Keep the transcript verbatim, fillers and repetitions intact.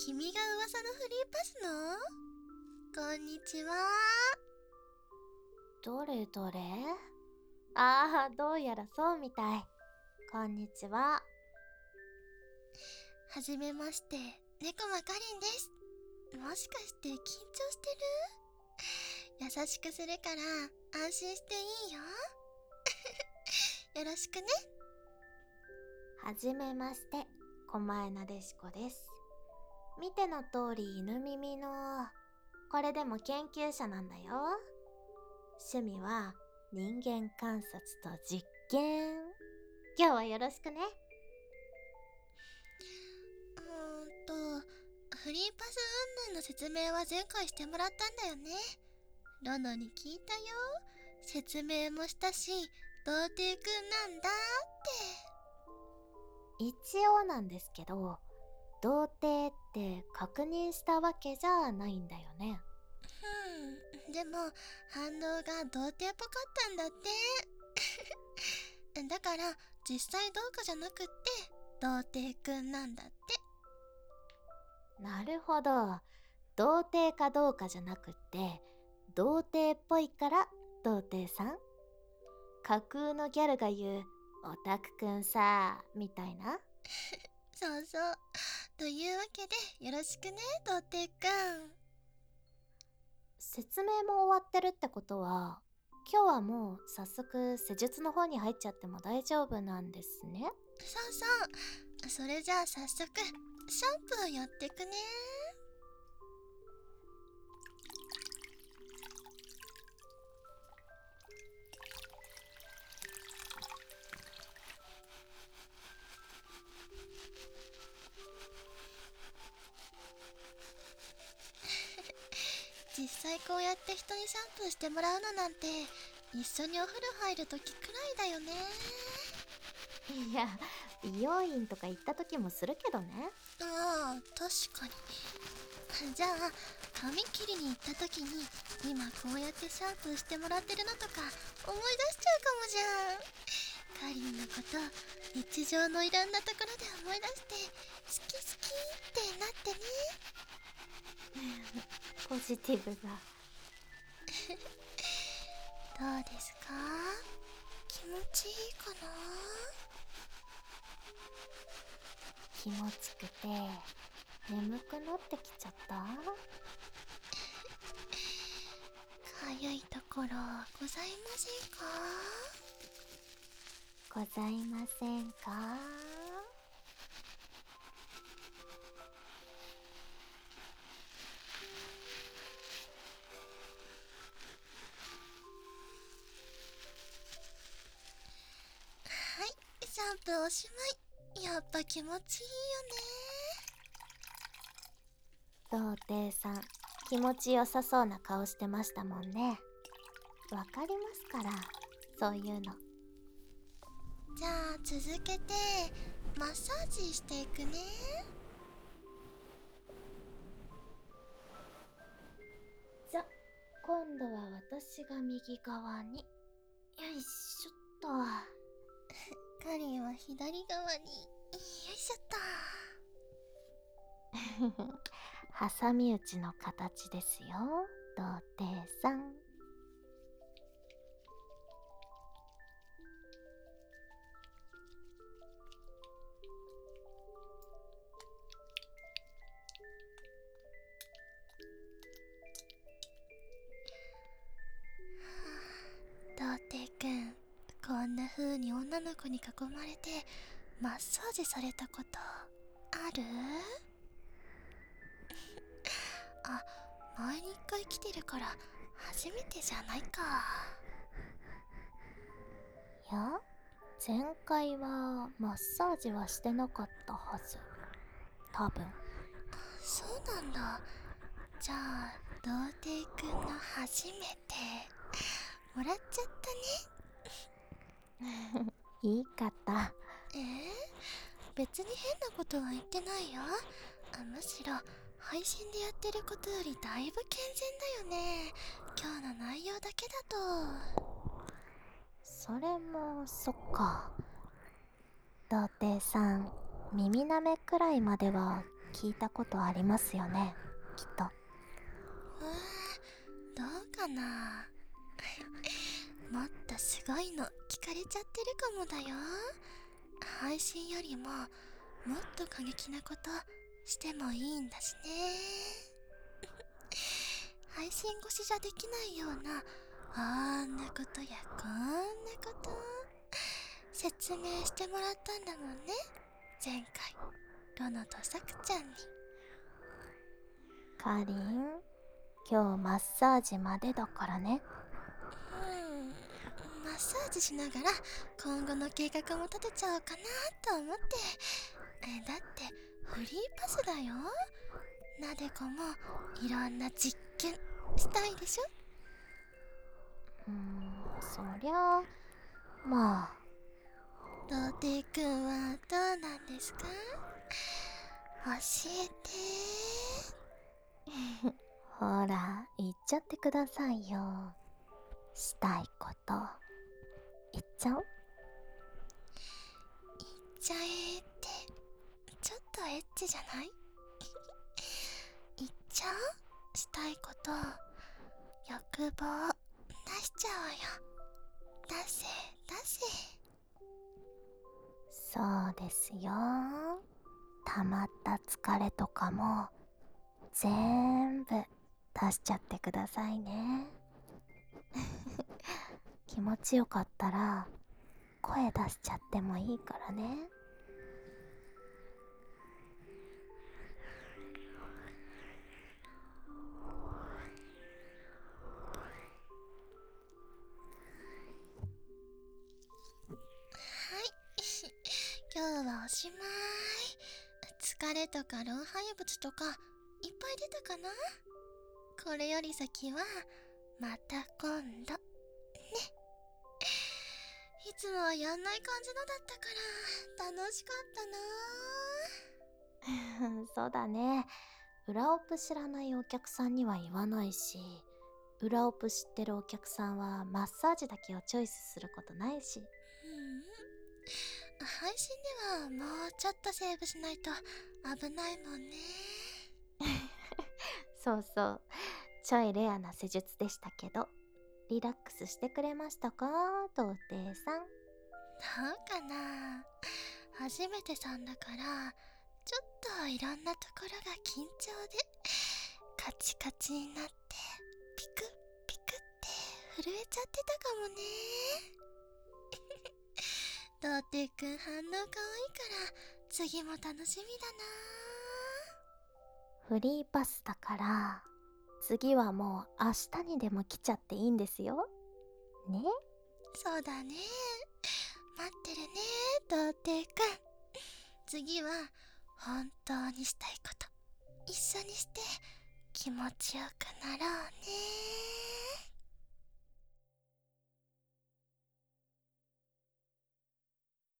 君が噂のフリーパスの？こんにちは。 どれどれ？ああ、どうやらそうみたい。こんにちは。 はじめまして、猫まかりんです。もしかして緊張してる？優しくするから安心していいよ。よろしくね。 はじめまして、狛江なでしこです。見ての通り犬耳の、これでも研究者なんだよ。趣味は人間観察と実験。今日はよろしくね。 うーんと、フリーパス云々の説明は前回してもらったんだよね。ロノに聞いたよ。説明もしたし、童貞くんなんだって一応なんですけど、童貞って確認したわけじゃないんだよね。 ふん、でも反応が童貞っぽかったんだってだから実際どうかじゃなくって童貞くんなんだって。 なるほど。童貞かどうかじゃなくって、童貞っぽいから童貞さん？架空のギャルが言うオタクくんさみたいな。 そうそう。というわけでよろしくね、童貞くん。 説明も終わってるってことは、今日はもう早速施術の方に入っちゃっても大丈夫なんですね。 そうそう。それじゃあ早速シャンプーやってくね。実際こうやって人にシャンプーしてもらうのなんて一緒にお風呂入るときくらいだよね。 いや、美容院とか行った時もするけどね。 ああ、確かに。じゃあ髪切りに行った時に今こうやってシャンプーしてもらってるのとか思い出しちゃうかもじゃん。カリンのこと日常のいろんなところで思い出して好き好きってなってね。 ポジティブだ。 どうですか？気持ちいいかな？ 気持ちくて眠くなってきちゃった。かゆいところございませんか？ ございませんか？ はい、シャンプーおしまい。やっぱ気持ちいいよね。童貞さん、気持ちよさそうな顔してましたもんね。わかりますから、そういうの。 じゃあ続けてマッサージしていくね。 じゃ、今度は私が右側に。よいしょっと。 カリンは左側に。よいしょっと。 挟み撃ちの形ですよ、童貞さん。 童貞くん、こんな風に女の子に囲まれてマッサージされたことある？あ、前に一回来てるから初めてじゃないか。 いや、前回はマッサージはしてなかったはず。多分。 そうなんだ。じゃあ童貞くんの初めてもらっちゃったね。 言い方。 えー、別に変なことは言ってないよ。あ、むしろ配信でやってることよりだいぶ健全だよね。今日の内容だけだと。 それもそっか。童貞さん、耳なめくらいまでは聞いたことありますよね、きっと。 うーどうかな。もっとすごいの聞かれちゃってるかもだよ。配信よりももっと過激なことしてもいいんだしね。配信越しじゃできないようなあんなことやこんなこと説明してもらったんだもんね、前回ロノとサクちゃんに。 かりん、今日マッサージまでだからね。 うんマッサージしながら今後の計画も立てちゃおうかなと思って。えだってフリーパスだよ。なでこもいろんな実験したいでしょ。 うーん、そりゃまあ。 童貞くんはどうなんですか？教えて。 ほら、言っちゃってくださいよ。したいこと言っちゃおう。 言っちゃえってちょっとエッチじゃない？言っちゃう？したいこと欲望出しちゃおうよ。出せ出せ。 そうですよ。溜まった疲れとかも全部出しちゃってくださいね。気持ちよかったら声出しちゃってもいいからね。 はい。今日はおしまい。疲れとか老廃物とかいっぱい出たかな？これより先はまた今度ね。いつもはやんない感じのだったから楽しかったな。 そうだね。裏オプ知らないお客さんには言わないし、裏オプ知ってるお客さんはマッサージだけをチョイスすることないし。 うん、配信ではもうちょっとセーブしないと危ないもんね。 そうそう、ちょいレアな施術でしたけど、リラックスしてくれましたか、童貞さん。 どうかな。初めてさんだからちょっといろんなところが緊張でカチカチになってピクピクって震えちゃってたかもね。童貞くん反応可愛いから次も楽しみだな。 フリーパスだから次はもう明日にでも来ちゃっていいんですよね。 そうだね。待ってるね、童貞くん。次は本当にしたいこと一緒にして気持ちよくなろうね。